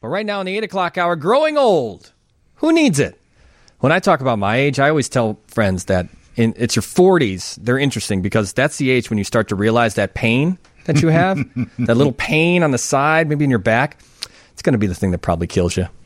But right now in the 8 o'clock hour, growing old. Who needs it? When I talk about my age, I always tell friends that it's your 40s. They're interesting because that's the age when you start to realize that pain that you have, that little pain on the side, maybe in your back. It's going to be the thing that probably kills you.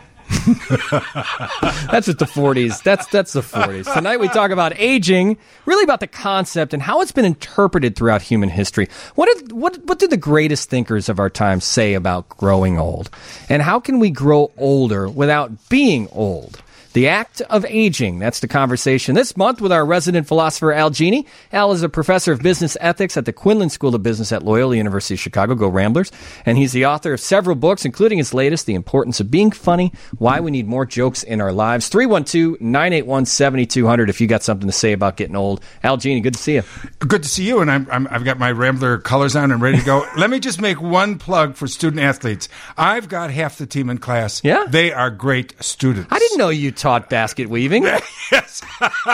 That's what the 40s. That's the 40s. Tonight we talk about aging, really about the concept and how it's been interpreted throughout human history. What do the greatest thinkers of our time say about growing old? And how can we grow older without being old? The act of aging. That's the conversation this month with our resident philosopher, Al Genie. Al is a professor of business ethics at the Quinlan School of Business at Loyola University of Chicago. Go Ramblers. And he's the author of several books, including his latest, The Importance of Being Funny, Why We Need More Jokes in Our Lives. 312-981-7200 if you got something to say about getting old. Al Genie, good to see you. Good to see you, and I've got my Rambler colors on and ready to go. Let me just make one plug for student athletes. I've got half the team in class. Yeah? They are great students. I didn't know you taught basket weaving. Yes.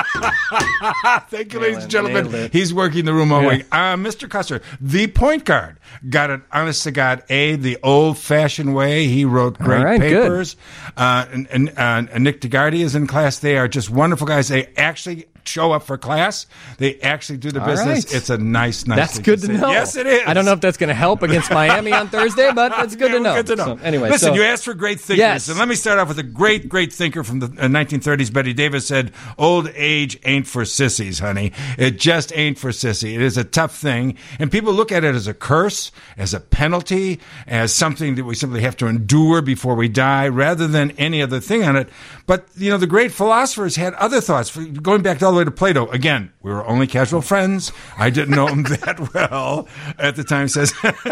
Thank you, ladies and gentlemen. He's working the room all week. Mr. Cusser, the point guard, got an honest-to-God A the old-fashioned way. He wrote great papers. And Nick DeGardi is in class. They are just wonderful guys. They actually show up for class. They actually do the business. Right. It's a nice That's good to know. Yes, it is. I don't know if that's going to help against Miami on Thursday, but it's good to know. Good to know. So, anyway, listen, you asked for great thinkers. Yes. And let me start off with a great thinker from the 1930s. Betty Davis said, "Old age ain't for sissies, honey. It just ain't for sissy. It is a tough thing." And people look at it as a curse, as a penalty, as something that we simply have to endure before we die, rather than any other thing on it. But, the great philosophers had other thoughts. Going back all the way to Plato, again, we were only casual friends. I didn't know him that well at the time. Says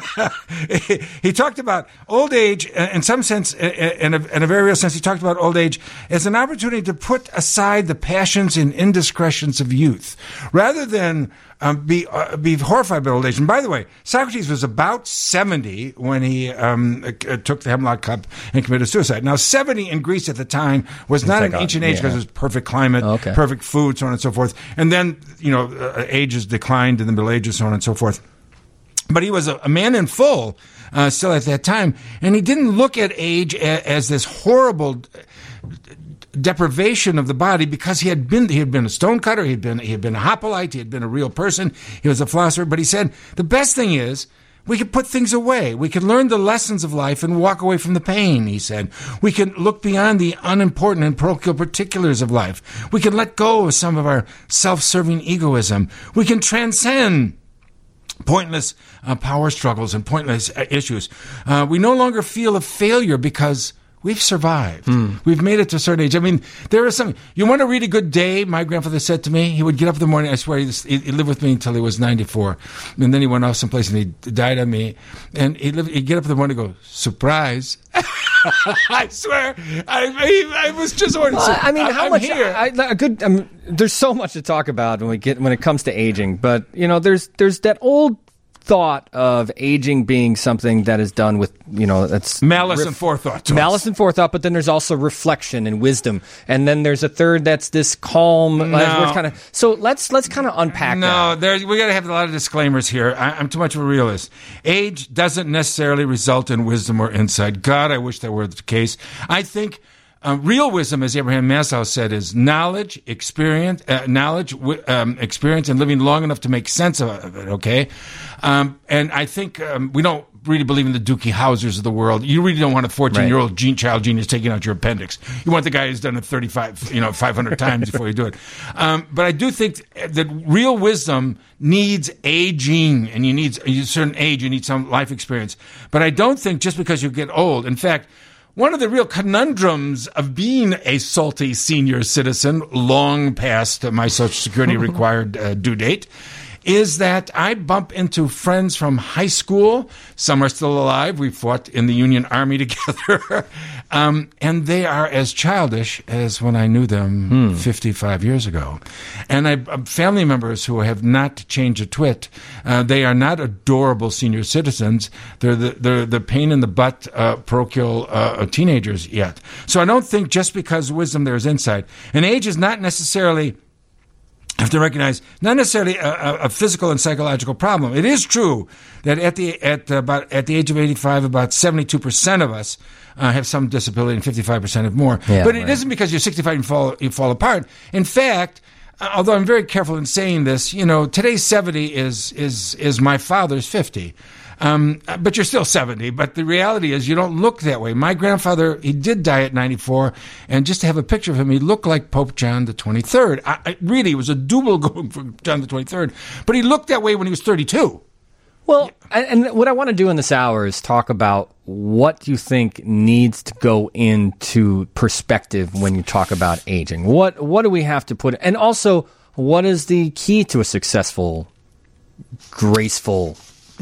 he talked about old age in some sense, in a very real sense. He talked about old age as an opportunity to put aside the passions and indiscretions of youth, rather than be horrified by old age. And by the way, Socrates was about 70 when he took the hemlock cup and committed suicide. Now, 70 in Greece at the time was not an ancient age because it was perfect climate, perfect food, so on and so forth. And then, ages declined in the Middle Ages, so on and so forth. But he was a man in full still at that time. And he didn't look at age as this horrible deprivation of the body, because he had been a stonecutter, he had been a hoplite, he had been a real person, he was a philosopher. But he said the best thing is we can put things away. We can learn the lessons of life and walk away from the pain, he said. We can look beyond the unimportant and parochial particulars of life. We can let go of some of our self-serving egoism. We can transcend pointless power struggles and pointless issues. We no longer feel a failure because we've survived. We've made it to a certain age. I mean, there is something. You want to read a good day? My grandfather said to me, he would get up in the morning. I swear, he lived with me until he was 94. And then he went off someplace and he died on me. And he'd get up in the morning and go, "Surprise." I swear. I was just ordering. I mean, how I'm much? here. There's so much to talk about when it comes to aging. But, there's that old thought of aging being something that is done with, that's malice and forethought. Malice and forethought, but then there's also reflection and wisdom, and then there's a third that's this calm. So let's kind of unpack that. No, we got to have a lot of disclaimers here. I'm too much of a realist. Age doesn't necessarily result in wisdom or insight. God, I wish that were the case. I think real wisdom, as Abraham Maslow said, is knowledge, experience, experience, and living long enough to make sense of it. Okay, and I think we don't really believe in the Dookie Housers of the world. You really don't want a 14-year-old child genius taking out your appendix. You want the guy who's done it 500 times before you do it. But I do think that real wisdom needs aging, and you need a certain age, you need some life experience. But I don't think just because you get old. In fact, one of the real conundrums of being a salty senior citizen long past my Social Security required due date is that I bump into friends from high school. Some are still alive. We fought in the Union Army together. And they are as childish as when I knew them 55 years ago. And I family members who have not changed a twit. They are not adorable senior citizens. They're the pain in the butt parochial teenagers yet. So I don't think just because wisdom there is insight. And age is not necessarily have to recognize not necessarily a physical and psychological problem. It is true that at the age of 85, about 72% of us have some disability, and 55% have more. Yeah, but it right. isn't because you're 65 and you fall apart. In fact, although I'm very careful in saying this, today's 70 is my father's 50. But you're still 70. But the reality is you don't look that way. My grandfather, he did die at 94, and just to have a picture of him, he looked like Pope John the 23rd. Really, it was a double going for John the 23rd. But he looked that way when he was 32. Well, and what I want to do in this hour is talk about what you think needs to go into perspective when you talk about aging. What do we have to put, and also what is the key to a successful, graceful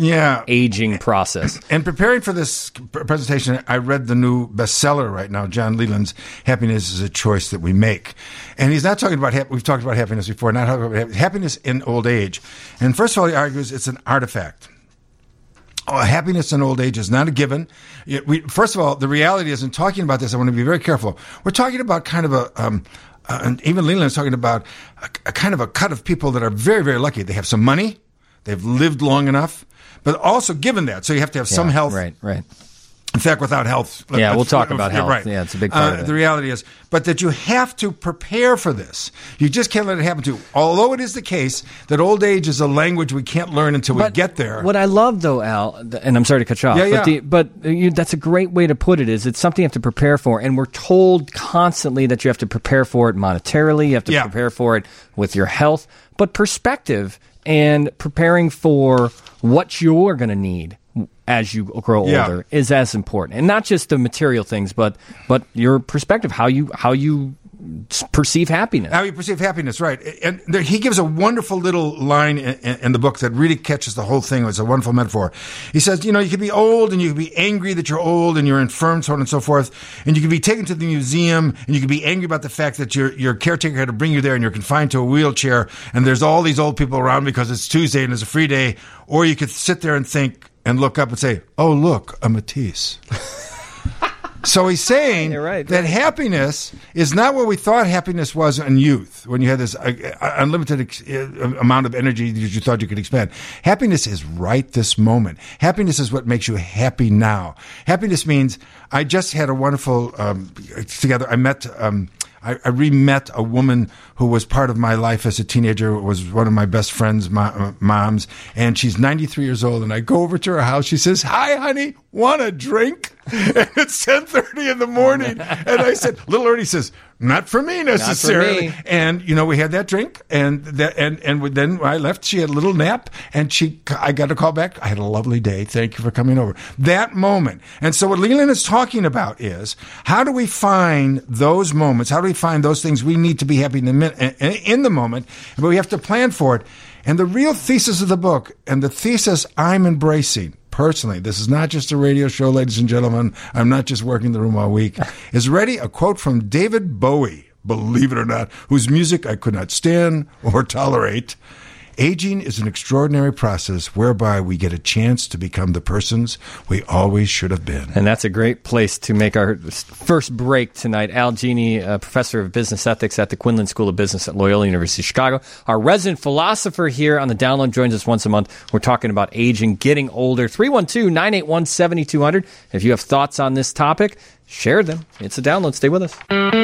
aging process? And preparing for this presentation, I read the new bestseller right now, John Leland's Happiness is a Choice That We Make. And he's not talking about, we've talked about happiness before, not talking about happiness in old age. And first of all, he argues it's an artifact. Happiness in old age is not a given. First of all, the reality is, in talking about this, I want to be very careful. We're talking about kind of and even Leland is talking about a kind of a cut of people that are very, very lucky. They have some money, they've lived long enough, but also given that, so you have to have some health. Right. In fact, without health... we'll talk about health. Right. Yeah, it's a big part of it. The reality is, but that you have to prepare for this. You just can't let it happen to you. Although it is the case that old age is a language we can't learn until we get there. What I love, though, Al, and I'm sorry to cut you off, but that's a great way to put it, is it's something you have to prepare for. And we're told constantly that you have to prepare for it monetarily, you have to prepare for it with your health. But perspective and preparing for what you're going to need as you grow older is as important, and not just the material things, but your perspective, how you perceive happiness. How you perceive happiness, right? And he gives a wonderful little line in the book that really catches the whole thing. It's a wonderful metaphor. He says, you can be old and you can be angry that you're old and you're infirm, so on and so forth, and you can be taken to the museum and you can be angry about the fact that your caretaker had to bring you there and you're confined to a wheelchair and there's all these old people around because it's Tuesday and it's a free day, or you could sit there and think and look up and say, oh, look, a Matisse. So he's saying that happiness is not what we thought happiness was in youth, when you had this unlimited amount of energy that you thought you could expend. Happiness is right this moment. Happiness is what makes you happy now. Happiness means, I just had a wonderful together. I re-met a woman who was part of my life as a teenager, was one of my best friend's moms, and she's 93 years old, and I go over to her house. She says, hi, honey, want a drink? And it's 10:30 in the morning. And I said, little Ernie says, not for me necessarily. Not for me. And, we had that drink, and then I left. She had a little nap, and I got a call back. I had a lovely day. Thank you for coming over. That moment. And so what Leland is talking about is, how do we find those moments? How do we find those things we need to be happy in the moment? But we have to plan for it. And the real thesis of the book, and the thesis I'm embracing, personally, this is not just a radio show, ladies and gentlemen, I'm not just working the room all week, is ready a quote from David Bowie, believe it or not, whose music I could not stand or tolerate. Aging is an extraordinary process whereby we get a chance to become the persons we always should have been. And that's a great place to make our first break tonight. Al Genie, professor of business ethics at the Quinlan School of Business at Loyola University Chicago. Our resident philosopher here on the Download joins us once a month. We're talking about aging, getting older. 312-981-7200. If you have thoughts on this topic, share them. It's a Download. Stay with us.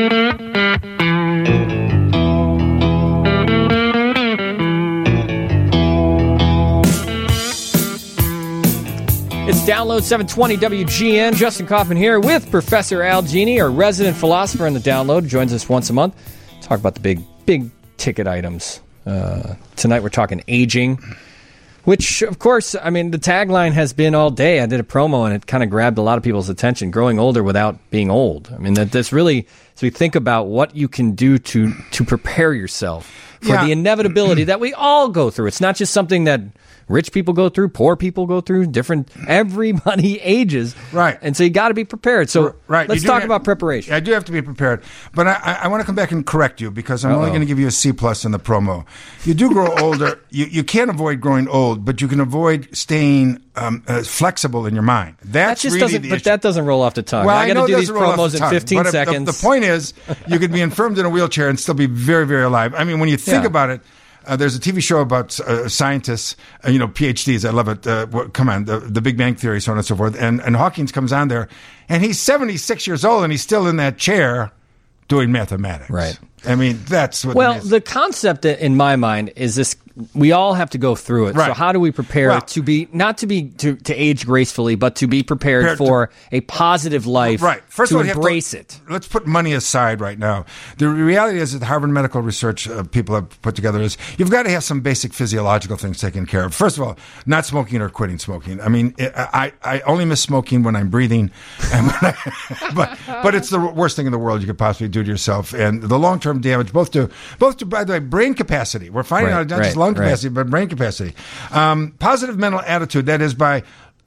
It's Download 720 WGN. Justin Kaufman here with Professor Al Genie, our resident philosopher in the Download, joins us once a month. Talk about the big ticket items. Tonight we're talking aging, which, of course, the tagline has been all day. I did a promo and it kind of grabbed a lot of people's attention. Growing older without being old. That's really, as we think about what you can do to prepare yourself for the inevitability that we all go through. It's not just something that rich people go through, poor people go through, everybody ages. Right. And so you got to be prepared. So let's talk about preparation. I do have to be prepared. But I want to come back and correct you, because I'm only going to give you a C+ in the promo. You do grow older. You can't avoid growing old, but you can avoid staying flexible in your mind. That's really the issue. But that doesn't roll off the tongue. Well, I got to do these promos in 15 seconds. The point is, you could be infirmed in a wheelchair and still be very, very alive. When you think about it, there's a TV show about scientists, PhDs. I love it. The Big Bang Theory, so on and so forth. And Hawkins comes on there, and he's 76 years old, and he's still in that chair doing mathematics. Right. I mean, that's what. Well, the concept in my mind is this: we all have to go through it. Right. So how do we prepare to age gracefully, but to be prepared for a positive life? Right. First to of all, embrace it. Let's put money aside right now. The reality is that the Harvard Medical Research people have put together is you've got to have some basic physiological things taken care of. First of all, not smoking or quitting smoking. I mean, I only miss smoking when I'm breathing, but it's the worst thing in the world you could possibly do to yourself, and the long-term damage, both to by the way, brain capacity. We're finding out not just lung capacity, but brain capacity. Positive mental attitude, that is by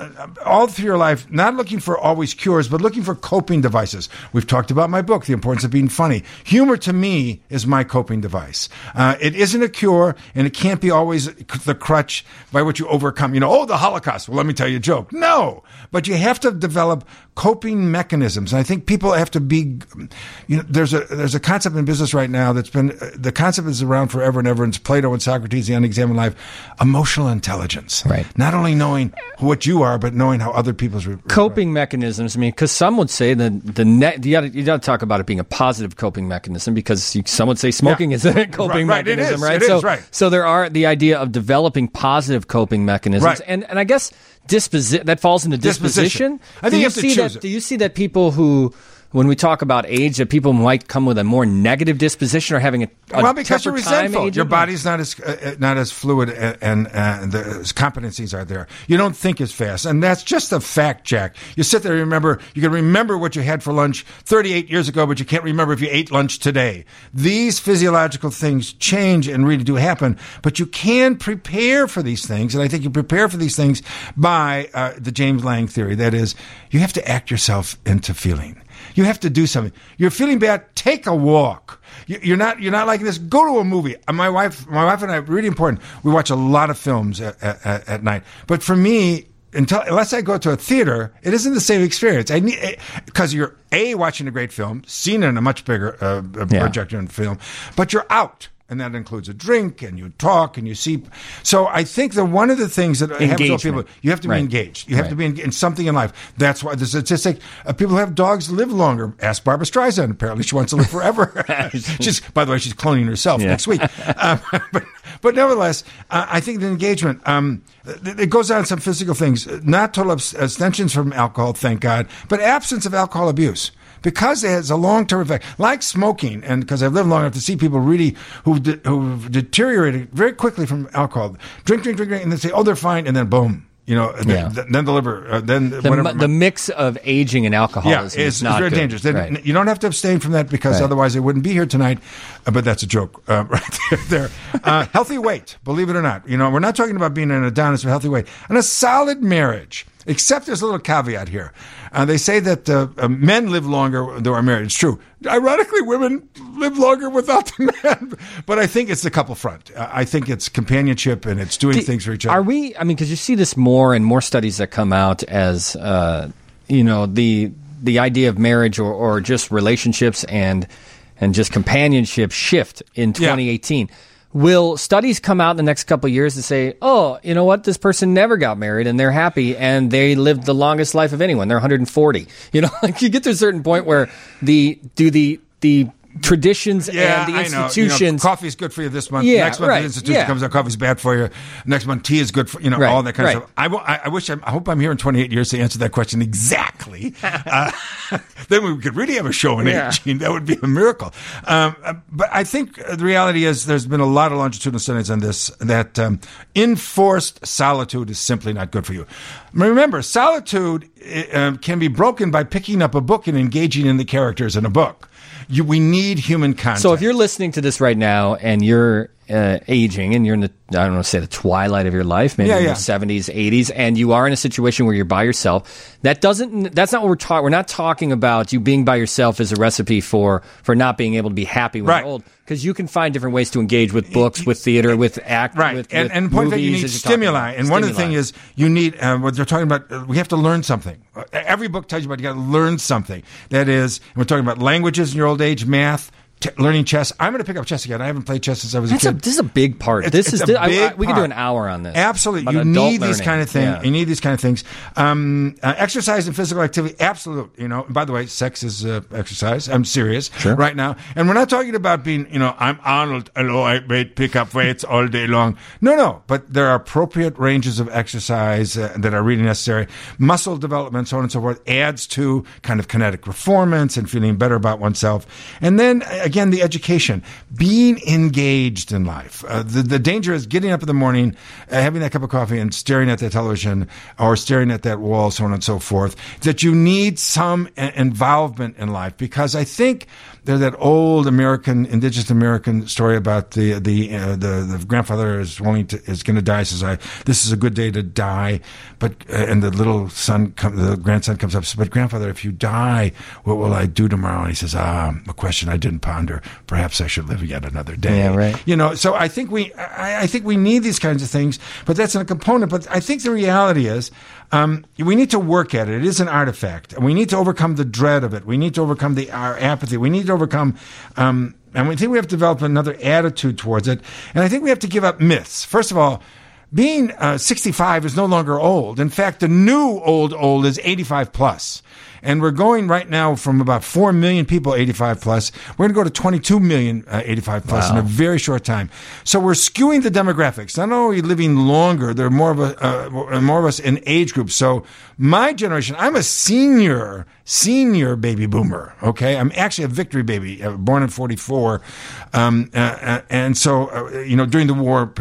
all through your life, not looking for always cures, but looking for coping devices. We've talked about my book, The Importance of Being Funny. Humor, to me, is my coping device. It isn't a cure, and it can't be always the crutch by which you overcome, the Holocaust. Well, let me tell you a joke. No, but you have to develop coping mechanisms. And I think people have to be, there's a concept in business right now that's been, the concept is around forever and ever, and it's Plato and Socrates, the unexamined life, emotional intelligence. Right. Not only knowing what you are, but knowing how other people's coping mechanisms. I mean, because some would say that you got to talk about it being a positive coping mechanism, because some would say smoking is a coping mechanism, right? It is, right. So there are the idea of developing positive coping mechanisms, right. and I guess that falls into disposition. I think you have to choose it. Do you see that people who, when we talk about age, that people might come with a more negative disposition or having because you're resentful. Aging? Your body's not as fluid, and the competencies are there. You don't think as fast, and that's just a fact, Jack. You sit there, you can remember what you had for lunch 38 years ago, but you can't remember if you ate lunch today. These physiological things change and really do happen, but you can prepare for these things, and I think you prepare for these things by the James Lang theory. That is, you have to act yourself into feeling. You have to do something. You're feeling bad, take a walk. You're not like this. Go to a movie. My wife and I, really important. We watch a lot of films at night. But for me, unless I go to a theater, it isn't the same experience. Because you're watching a great film, seen it in a much bigger projector and film, but you're out. And that includes a drink, and you talk, and you see. So I think that one of the things that happens to people, you have to be engaged. You have to be in something in life. That's why the statistic, people who have dogs live longer. Ask Barbara Streisand. Apparently she wants to live forever. By the way, she's cloning herself next week. But nevertheless, I think the engagement, it goes on some physical things. Not total abstentions from alcohol, thank God, but absence of alcohol abuse. Because it has a long-term effect, like smoking, and because I've lived long enough to see people really who've deteriorated very quickly from alcohol, drink, and then say, oh, they're fine, and then boom, then the liver, then whatever. The mix of aging and alcoholism is not very good. dangerous. Right. You don't have to abstain from that because otherwise they wouldn't be here tonight. But that's a joke right there. Healthy weight, believe it or not. We're not talking about being an Adonis, but healthy weight. And a solid marriage. Except there's a little caveat here. They say that men live longer when they're married. It's true. Ironically, women live longer without the men. But I think it's the couple front. I think it's companionship and it's doing things for each other. Because you see this more and more studies that come out as, the idea of marriage or just relationships and just companionship shift in 2018. Yeah. Will studies come out in the next couple of years to say, oh, you know what, this person never got married and they're happy and they lived the longest life of anyone. They're 140. You get to a certain point where the traditions and the institutions. Coffee's good for you this month. Next month the institution comes out, coffee's bad for you. Next month tea is good for all that kind of stuff. I hope I'm here in 28 years to answer that question exactly. Then we could really have a show in aging. That would be a miracle. But I think the reality is there's been a lot of longitudinal studies on this, that enforced solitude is simply not good for you. Remember, solitude can be broken by picking up a book and engaging in the characters in a book. We need human contact. So if you're listening to this right now and you're aging and you're in the, I don't want to say the twilight of your life, maybe in your 70s, 80s, and you are in a situation where you're by yourself, that's not what we're talking. We're not talking about you being by yourself as a recipe for not being able to be happy when you're old. Because you can find different ways to engage with books, with theater, with act, with and the point that you need stimuli. And one of the things is you need what they're talking about. We have to learn something. Every book tells you about you got to learn something. That is, and we're talking about languages in your old age, math, learning chess. I'm going to pick up chess again. I haven't played chess since I was a kid. This is a big part. We could do an hour on this. Absolutely. You need these kind of things. Yeah. You need these kind of things. Exercise and physical activity, absolutely. By the way, sex is exercise. I'm serious right now. And we're not talking about being, I'm Arnold. Hello, I pick up weights all day long. No. But there are appropriate ranges of exercise that are really necessary. Muscle development, so on and so forth, adds to kind of kinetic performance and feeling better about oneself. And then, again, the education, being engaged in life. The danger is getting up in the morning, having that cup of coffee and staring at the television or staring at that wall, so on and so forth, that you need some involvement in life. Because I think there's that old indigenous American story about the grandfather is going to die. Says, this is a good day to die. And the little the grandson comes up and says, but grandfather, if you die, what will I do tomorrow? And he says, a question I didn't ponder. Perhaps I should live yet another day. Yeah, right. So I think we need these kinds of things, but that's a component. But I think the reality is, we need to work at it. It is an artifact. And we need to overcome the dread of it. We need to overcome our apathy. We need to overcome, and we think we have to develop another attitude towards it. And I think we have to give up myths. First of all, being 65 is no longer old. In fact, the new old is 85 plus. And we're going right now from about 4 million people 85 plus. We're going to go to 22 million 85 plus in a very short time. So we're skewing the demographics. Not only are we living longer, there are more of us in age groups. So my generation, I'm a senior baby boomer. Okay, I'm actually a victory baby, born in 44. And so during the war,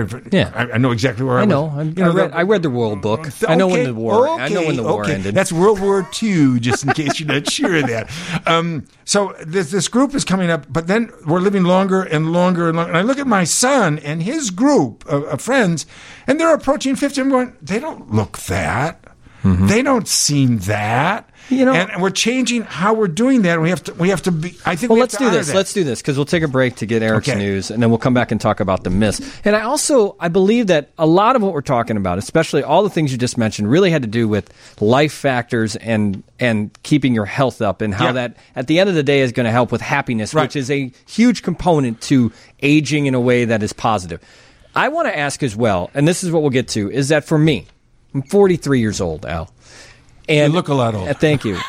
I know exactly where I was. I read the World Book. I know when the war. I know when the war ended. That's World War II. Just in case you're not sure of that. So this group is coming up, but then we're living longer and longer and longer. And I look at my son and his group of friends, and they're approaching 50. I'm going, they don't look that. Mm-hmm. They don't seem that. And we're changing how we're doing that. We have to be. I think. Well, let's do this. Let's do this because we'll take a break to get Eric's news, and then we'll come back and talk about the myths. And I believe that a lot of what we're talking about, especially all the things you just mentioned, really had to do with life factors and keeping your health up, and how that at the end of the day is going to help with happiness, which is a huge component to aging in a way that is positive. I want to ask as well, and this is what we'll get to, is that for me, I'm 43 years old, Al. And you look a lot older. Thank you.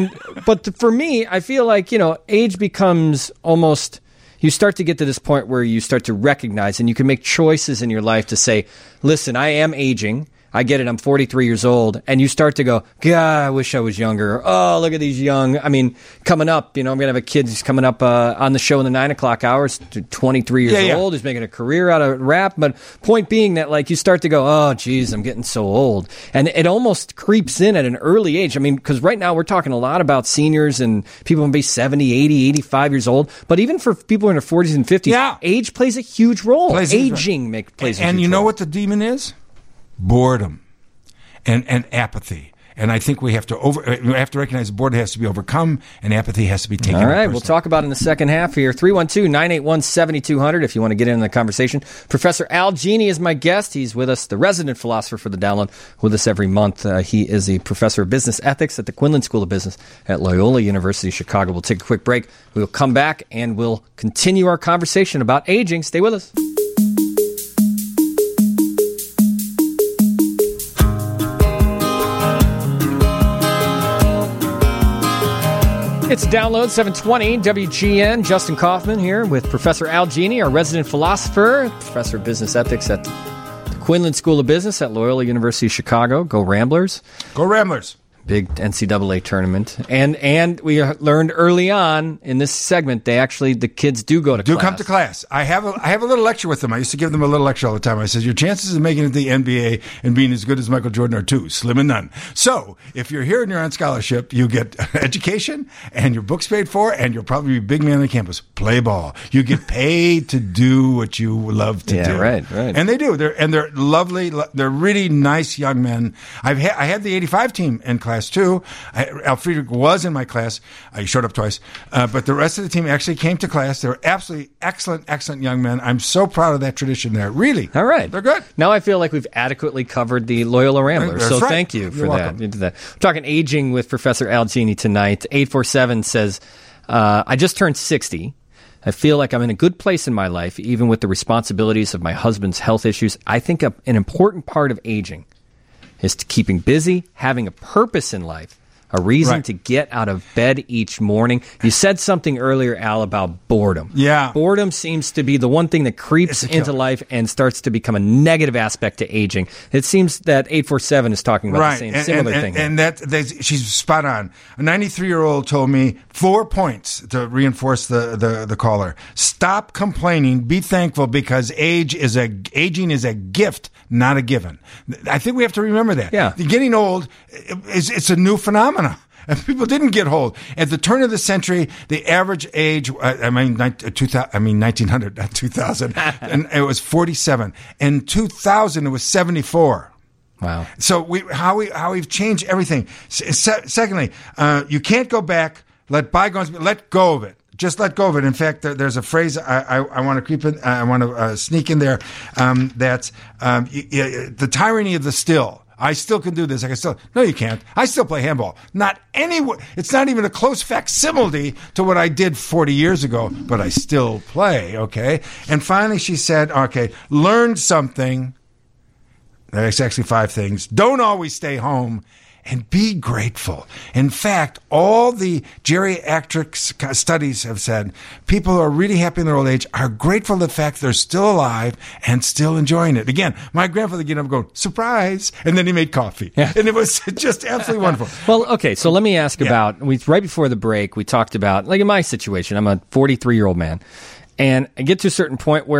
But for me, I feel like, age becomes almost, you start to get to this point where you start to recognize and you can make choices in your life to say, listen, I am aging. I get it. I'm 43 years old. And you start to go, God, I wish I was younger. Oh, look at these young. I mean, coming up, I'm going to have a kid who's coming up on the show in the 9 o'clock hours, 23 years old. He's making a career out of rap. But point being that, you start to go, oh, geez, I'm getting so old. And it almost creeps in at an early age. I mean, because right now we're talking a lot about seniors and people who may be 70, 80, 85 years old. But even for people in their 40s and 50s, age plays a huge role. Aging plays a huge role. And you know what the demon is? Boredom and apathy. And I think we have to recognize boredom has to be overcome and apathy has to be taken. All right, we'll talk about it in the second half here. 312-981-7200 if you want to get in the conversation. Professor Al Genie is my guest. He's with us, the resident philosopher for the Download, with us every month. He is a professor of business ethics at the Quinlan School of Business at Loyola University Chicago. We'll take a quick break. We'll come back and we'll continue our conversation about aging. Stay with us. It's Download 720 WGN. Justin Kaufman here with Professor Al Genie, our resident philosopher, professor of business ethics at the Quinlan School of Business at Loyola University of Chicago. Go Ramblers. Go Ramblers. Big NCAA tournament. And we learned early on in this segment, the kids do go to class. Do come to class. I have a little lecture with them. I used to give them a little lecture all the time. I said, your chances of making it to the NBA and being as good as Michael Jordan are too slim and none. So if you're here and you're on scholarship, you get education and your book's paid for and you'll probably be a big man on campus. Play ball. You get paid to do what you love to do. Yeah, right. And they do. They're lovely. They're really nice young men. I had the 85 team in class too. Al Friedrich was in my class. He showed up twice. But the rest of the team actually came to class. They were absolutely excellent young men. I'm so proud of that tradition there. Really. All right. They're good. Now I feel like we've adequately covered the Loyola Ramblers. That's so right. Thank you for You're that. welcome. You did that. We're talking aging with Professor Al Genie tonight. 847 says, I just turned 60. I feel like I'm in a good place in my life, even with the responsibilities of my husband's health issues. I think an important part of aging is to keeping busy, having a purpose in life, a reason to get out of bed each morning. You said something earlier, Al, about boredom. Yeah. Boredom seems to be the one thing that creeps into life and starts to become a negative aspect to aging. It seems that 847 is talking about the same similar thing. And she's spot on. A 93-year-old told me 4 points to reinforce the caller. Stop complaining. Be thankful, because aging is a gift, not a given. I think we have to remember that. Yeah. Getting old, it's a new phenomenon. And people didn't get old. At the turn of the century, the average age, 1900, not 2000, and it was 47. In 2000, it was 74. Wow. So how we've changed everything. Secondly, you can't go back. Let bygones be. Let go of it. Just let go of it. In fact, there's a phrase I want to creep in. I want to sneak in there. That's the tyranny of the still. I still can do this. No, you can't. I still play handball. It's not even a close facsimile to what I did 40 years ago, but I still play, okay? And finally she said, okay, learn something. There's actually 5 things. Don't always stay home. And be grateful. In fact, all the geriatric studies have said people who are really happy in their old age are grateful for the fact they're still alive and still enjoying it. Again, my grandfather getting up and going, surprise, and then he made coffee. Yeah. And it was just absolutely wonderful. Well, okay, so let me ask about, right before the break, we talked about, like in my situation, I'm a 43-year-old man. And I get to a certain point where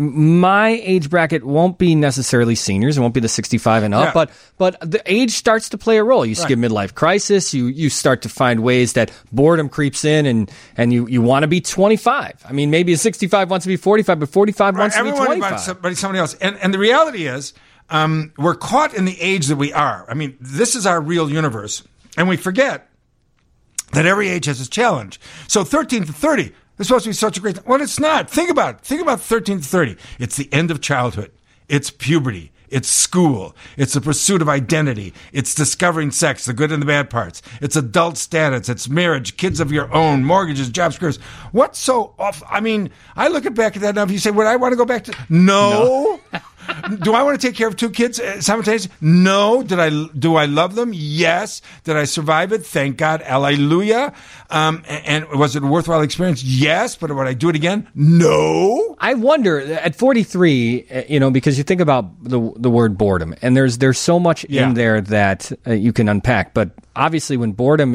my age bracket won't be necessarily seniors. It won't be the 65 and up, but the age starts to play a role. You skip midlife crisis. You start to find ways that boredom creeps in, and you want to be 25. I mean, maybe a 65 wants to be 45, but 45 wants to be 25. Everyone wants somebody else. And the reality is, we're caught in the age that we are. I mean, this is our real universe, and we forget that every age has its challenge. So 13 to 30. It's supposed to be such a great thing. Well, it's not. Think about it. Think about 13 to 30. It's the end of childhood. It's puberty. It's school. It's the pursuit of identity. It's discovering sex, the good and the bad parts. It's adult status. It's marriage, kids of your own, mortgages, jobs, careers. What's so off? I mean, I look back at that now. If you say, would I want to go back to? No. Do I want to take care of 2 kids simultaneously? No. Do I love them? Yes. Did I survive it? Thank God. Hallelujah. And was it a worthwhile experience? Yes. But would I do it again? No. I wonder at 43, because you think about the word boredom, and there's so much in there that you can unpack. But obviously, when boredom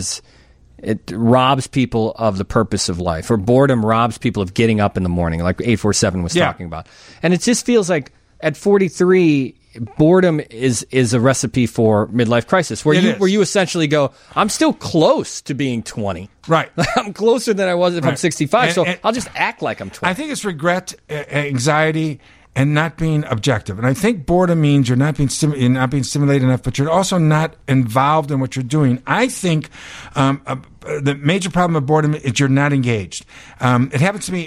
it robs people of the purpose of life, or boredom robs people of getting up in the morning, like 847 was talking about. And it just feels like at 43, boredom is a recipe for midlife crisis, where you essentially go, I'm still close to being 20. Right. I'm closer than I was if I'm 65, so I'll just act like I'm 20. I think it's regret, anxiety, and not being objective. And I think boredom means you're not being stimulated enough, but you're also not involved in what you're doing. I think the major problem of boredom is you're not engaged. It happens to me,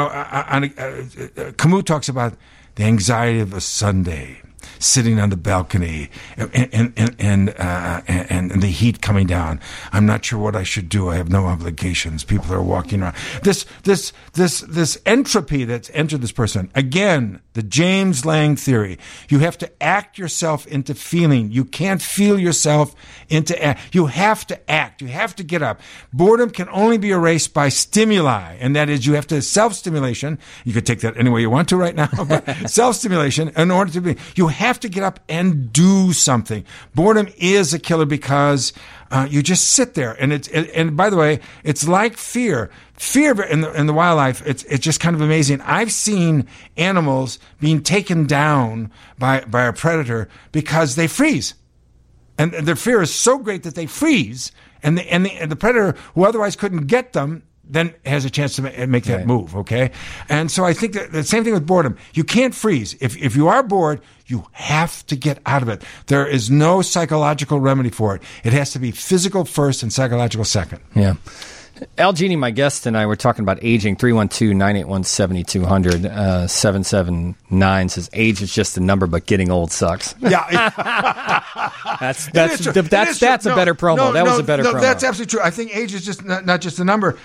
Camus talks about the anxiety of a Sunday, sitting on the balcony and the heat coming down. I'm not sure what I should do. I have no obligations. People are walking around. This entropy that's entered this person. Again, the James Lang theory. You have to act yourself into feeling. You can't feel yourself into act. You have to act. You have to get up. Boredom can only be erased by stimuli, and that is you have to self-stimulation. You could take that any way you want to right now, but self-stimulation in order to be, you have to get up and do something. Boredom is a killer because you just sit there, and by the way, it's like fear. Fear in the wildlife, it's just kind of amazing. I've seen animals being taken down by a predator because they freeze, and their fear is so great that they freeze, and the predator, who otherwise couldn't get them, then has a chance to make that move, okay? And so I think that the same thing with boredom. You can't freeze. If you are bored, you have to get out of it. There is no psychological remedy for it. It has to be physical first and psychological second. Yeah. Al Genie, my guest, and I were talking about aging. 312-981-7200. 779 says age is just a number, but getting old sucks. Yeah. That's a better promo. That was a better promo. That's absolutely true. I think age is just not just a number.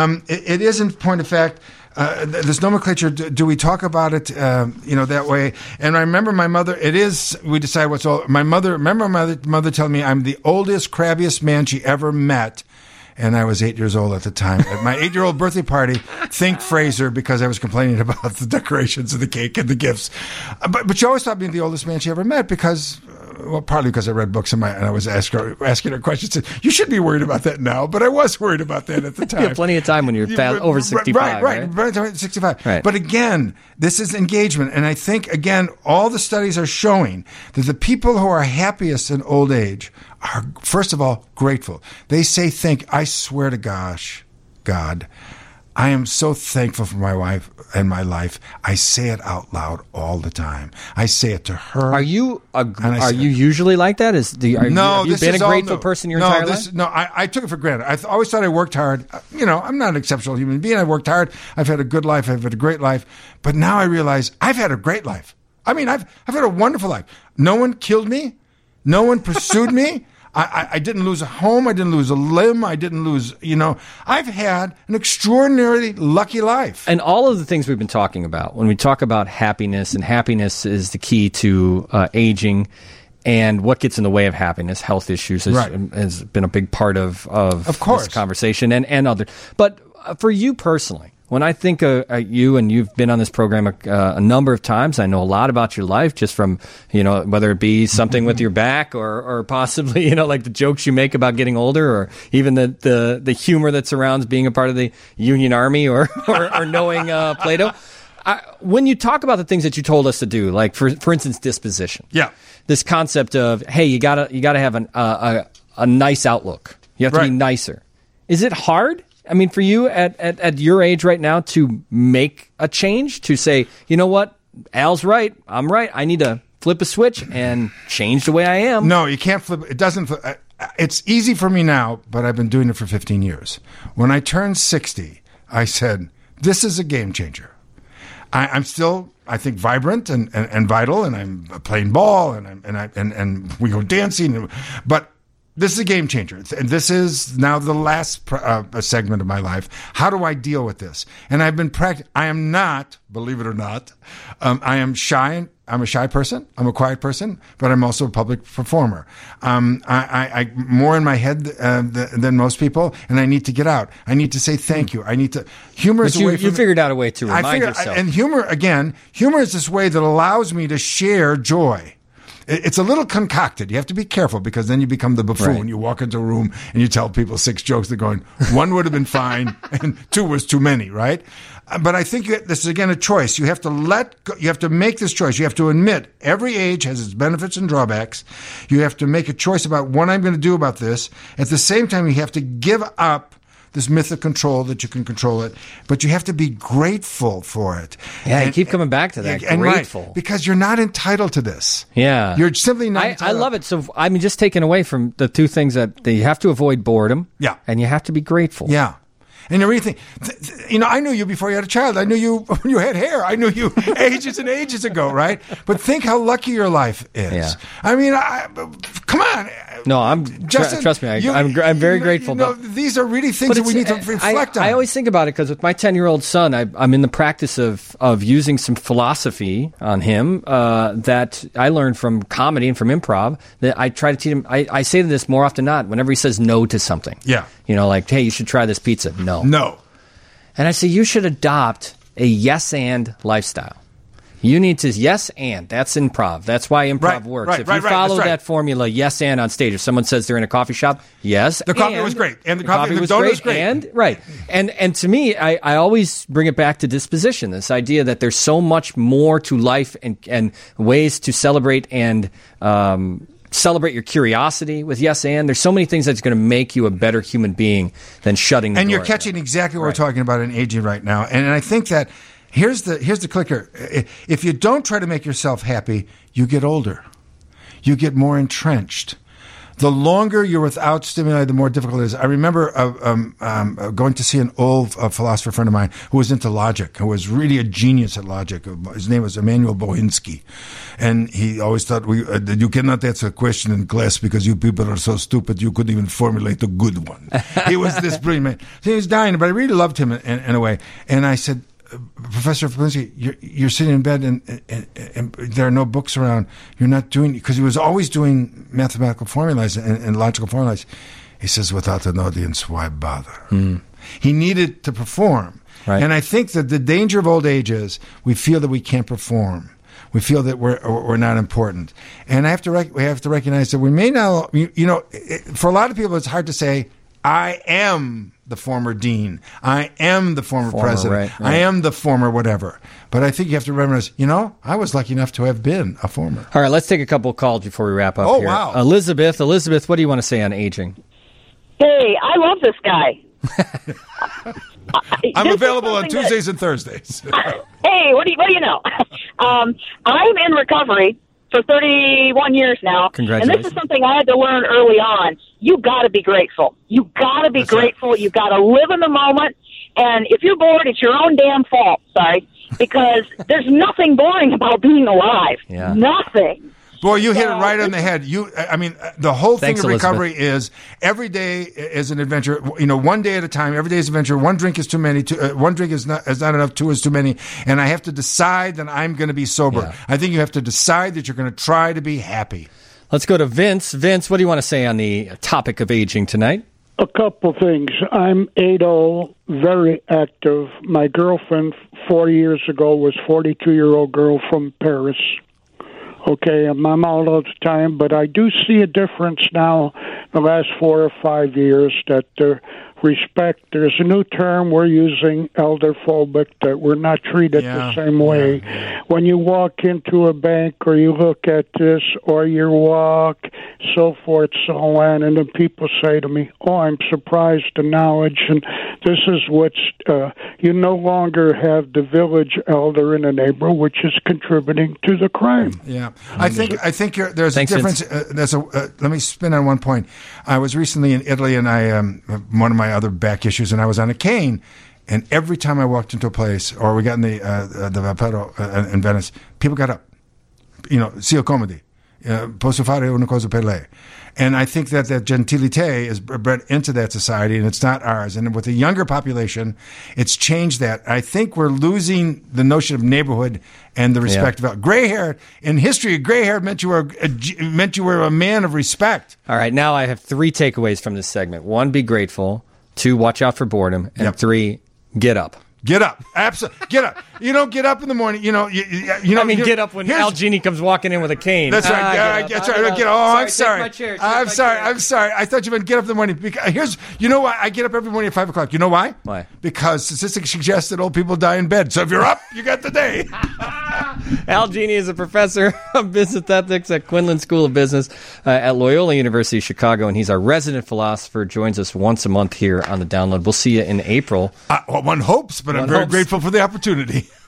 It is, in point of fact, this nomenclature. Do we talk about it, that way? And I remember my mother. We decide what's old. My mother telling me I'm the oldest, crabbiest man she ever met. And I was 8 years old at the time. At my 8-year-old birthday party, think Fraser, because I was complaining about the decorations of the cake and the gifts. But she always thought me the oldest man she ever met because, partly because I read books and I was asking her questions. You shouldn't be worried about that now, but I was worried about that at the time. You have plenty of time when you're over 65. Right. 65. Right. But again, this is engagement. And I think, again, all the studies are showing that the people who are happiest in old age are, first of all, grateful. They say, I swear to gosh, God, I am so thankful for my wife and my life. I say it out loud all the time. I say it to her. Are you usually like that? Have you been a grateful person your entire life? No, I took it for granted. I always thought I worked hard. I'm not an exceptional human being. I worked hard. I've had a good life. I've had a great life. But now I realize I've had a great life. I mean, I've had a wonderful life. No one killed me. No one pursued me. I didn't lose a home. I didn't lose a limb. I didn't lose, I've had an extraordinarily lucky life. And all of the things we've been talking about, when we talk about happiness, and happiness is the key to aging, and what gets in the way of happiness, health issues has been a big part of this conversation and other. But for you personally, when I think of you, and you've been on this program a number of times, I know a lot about your life just from, whether it be something with your back or possibly, like the jokes you make about getting older, or even the humor that surrounds being a part of the Union Army or knowing Plato. When you talk about the things that you told us to do, like for instance, disposition. Yeah. This concept of, hey, you gotta have a nice outlook. You have to be nicer. Is it hard? I mean, for you at your age right now to make a change, to say, you know what, Al's right, I'm right, I need to flip a switch and change the way I am. No, you can't flip. It doesn't flip. It's easy for me now, but I've been doing it for 15 years. When I turned 60, I said, this is a game changer. I'm still, I think, vibrant and vital, and I'm playing ball, and we go dancing, but this is a game changer, and this is now the last segment of my life. How do I deal with this? And I've been I am not, believe it or not, I am shy. I'm a shy person. I'm a quiet person, but I'm also a public performer. I more in my head than most people, and I need to get out. I need to say thank you. I need to humor. Is you figured out a way to remind yourself. And humor is this way that allows me to share joy. It's a little concocted. You have to be careful because then you become the buffoon. Right. You walk into a room and you tell people 6 jokes. They're going, 1 would have been fine and 2 was too many, right? But I think this is, again, a choice. You have to you have to make this choice. You have to admit every age has its benefits and drawbacks. You have to make a choice about what I'm going to do about this. At the same time, you have to give up this myth of control, that you can control it, but you have to be grateful for it. Yeah, you keep coming back to that. Grateful. Right, because you're not entitled to this. Yeah. You're simply not entitled. I love it. So, I mean, just taking away from the two things that you have to avoid boredom. Yeah. And you have to be grateful. Yeah. And you really think, I knew you before you had a child. I knew you when you had hair. I knew you ages and ages ago, right? But think how lucky your life is. Yeah. I mean, come on. No, Justin, trust me, I'm very grateful. These are really things that we need to reflect on. I always think about it because with my 10-year-old son, I'm in the practice of using some philosophy on him that I learned from comedy and from improv that I try to teach him. I say this more often than not whenever he says no to something. Yeah. Like, hey, you should try this pizza. No. And I say, you should adopt a yes and lifestyle. You need to yes and. That's improv. That's why improv works. If you follow that formula, yes and on stage. If someone says they're in a coffee shop, yes. The coffee was great. And the coffee was great. And to me, I always bring it back to disposition, this idea that there's so much more to life and ways to celebrate and celebrate your curiosity with yes and. There's so many things that's going to make you a better human being than shutting the door. And you're catching exactly what we're talking about in aging right now. And I think that here's the clicker. If you don't try to make yourself happy, you get older. You get more entrenched. The longer you're without stimuli, the more difficult it is. I remember going to see an old philosopher friend of mine who was into logic, who was really a genius at logic. His name was Emanuel Bohinsky. And he always thought, you cannot answer a question in class because you people are so stupid you couldn't even formulate a good one. He was this brilliant man. So he was dying, but I really loved him in a way. And I said, Professor Polinsky, you're sitting in bed and there are no books around. You're not doing, because he was always doing mathematical formulas and logical formulas. He says, without an audience, why bother? He needed to perform. Right. And I think that the danger of old age is we feel that we can't perform. We feel that we're not important. And we have to recognize that we may now, for a lot of people, it's hard to say, I am the former dean. I am the former president. Right. I am the former whatever. But I think you have to remember, I was lucky enough to have been a former. All right, let's take a couple of calls before we wrap up here. Wow. Elizabeth, what do you want to say on aging? Hey, I love this guy. I'm available on Tuesdays and Thursdays. Hey, what do you know? I'm in recovery for 31 years now. Congratulations. And this is something I had to learn early on. You got to be grateful. You got to be grateful. Right. You got to live in the moment. And if you're bored, it's your own damn fault. Sorry. Because there's nothing boring about being alive. Yeah. Nothing. Boy, you hit it right on the head. The whole thing of recovery Elizabeth. is every day is an adventure. One day at a time. Every day is an adventure. One drink is too many. One drink is not enough. Two is too many. And I have to decide that I'm going to be sober. Yeah. I think you have to decide that you're going to try to be happy. Let's go to Vince. Vince, what do you want to say on the topic of aging tonight? A couple things. I'm 80, very active. My girlfriend 4 years ago was 42-year-old girl from Paris. Okay, I'm out all the time, but I do see a difference now the last 4 or 5 years that respect, there's a new term we're using, elderphobic, that we're not treated the same way. Yeah. When you walk into a bank or you look at this or you walk, so forth, so on, and then people say to me, I'm surprised the knowledge, and this is what's, you no longer have the village elder in the neighborhood, which is contributing to the crime. Yeah, I think there's Thanks, a difference. Let me spin on one point. I was recently in Italy, and I one of my other back issues, and I was on a cane. And every time I walked into a place, or we got in the Vapeto in Venice, people got up. Sia comodi, posso fare una cosa per lei. And I think that gentilité is bred into that society, and it's not ours. And with the younger population, it's changed that. I think we're losing the notion of neighborhood and the respect of gray hair. In history, gray hair meant you were a man of respect. All right, now I have 3 takeaways from this segment. 1, be grateful. 2, watch out for boredom. And 3, get up. Get up. Absolutely. Get up. You don't get up in the morning. Get up when Al Genie comes walking in with a cane. That's right. That's right. I'm sorry. I'm sorry. I thought you meant get up in the morning. Because you know why? I get up every morning at 5 o'clock. You know why? Why? Because statistics suggest that old people die in bed. So if you're up, you got the day. Al Genie is a professor of business ethics at Quinlan School of Business at Loyola University, Chicago, and he's our resident philosopher. Joins us once a month here on The Download. We'll see you in April. One hopes, but I'm very grateful for the opportunity.